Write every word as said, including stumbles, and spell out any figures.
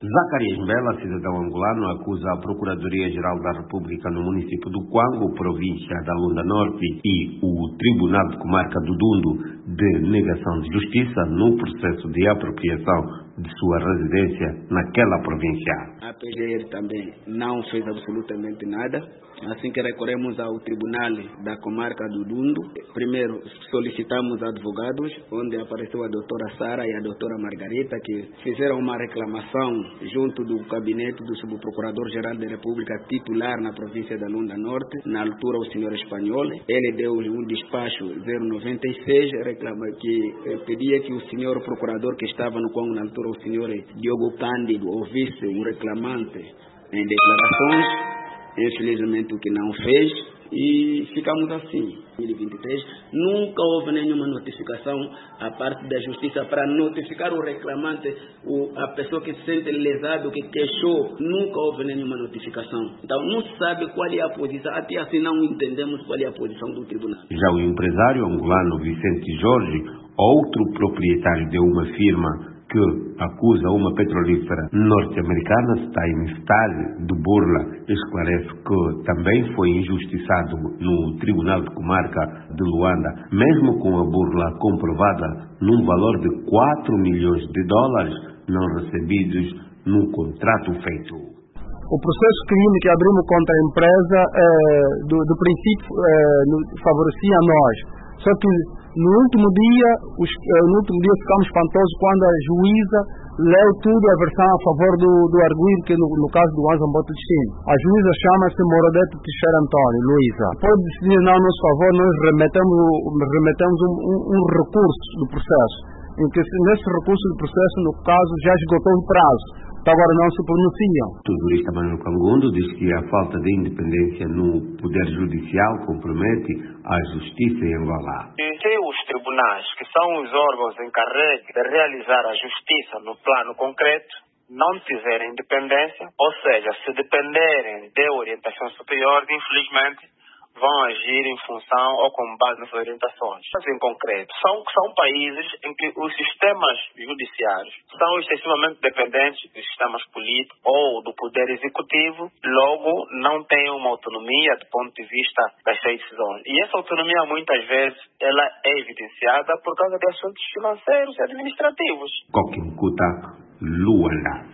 Zacarias Mbela, cidadão angolano, acusa a Procuradoria-Geral da República no município do Quango, província da Lunda Norte, e o Tribunal de Comarca do Dundo de negação de justiça no processo de apropriação de sua residência naquela província. A P G R também não fez absolutamente nada. Assim que recorremos ao Tribunal da Comarca do Dundo, primeiro solicitamos advogados, onde apareceu a doutora Sara e a doutora Margarita, que fizeram uma reclamação junto do gabinete do Subprocurador-Geral da República titular na província da Lunda Norte, na altura o senhor espanhol. Ele deu um despacho zero noventa e seis, reclama que pedia que o senhor procurador que estava no Congo na altura, o senhor Diogo Cândido, ouvisse o reclamante em declarações. Infelizmente o que não fez, e ficamos assim. Em dois mil e vinte e três nunca houve nenhuma notificação a parte da justiça para notificar o reclamante, o, a pessoa que se sente lesado, que queixou, nunca houve nenhuma notificação. Então não se sabe qual é a posição, até assim não entendemos qual é a posição do tribunal. Já o empresário angolano Vicente Jorge, outro proprietário de uma firma que acusa uma petrolífera norte-americana, Steinstahl de Burla, esclarece que também foi injustiçado no Tribunal de Comarca de Luanda, mesmo com a burla comprovada num valor de quatro milhões de dólares não recebidos no contrato feito. O processo crime que abrimos contra a empresa, é, do, do princípio, é, no, favorecia a nós. Só que no último dia, os, no último dia ficamos espantosos quando a juíza leu tudo a versão a favor do, do arguido, que no, no caso do Anza Mboto Destino. A juíza chama-se Moradete Teixeira Antônio, Luísa. Pode decidir não a nosso favor, nós remetemos, remetemos um, um, um recurso do processo, em que nesse recurso do processo, no caso, já esgotou o prazo. Então agora não se pronunciam. O jurista Manuel Cangundo diz que a falta de independência no Poder Judicial compromete a justiça em Angola. Se os tribunais, que são os órgãos encarregues de realizar a justiça no plano concreto, não tiverem independência, ou seja, se dependerem de orientação superior, infelizmente, vão agir em função ou com base nessas orientações. Mas, em concreto, são, são países em que os sistemas judiciários são excessivamente dependentes dos sistemas políticos ou do poder executivo, logo não têm uma autonomia do ponto de vista das suas decisões. E essa autonomia, muitas vezes, ela é evidenciada por causa de assuntos financeiros e administrativos. Coquimcuta, Luanda.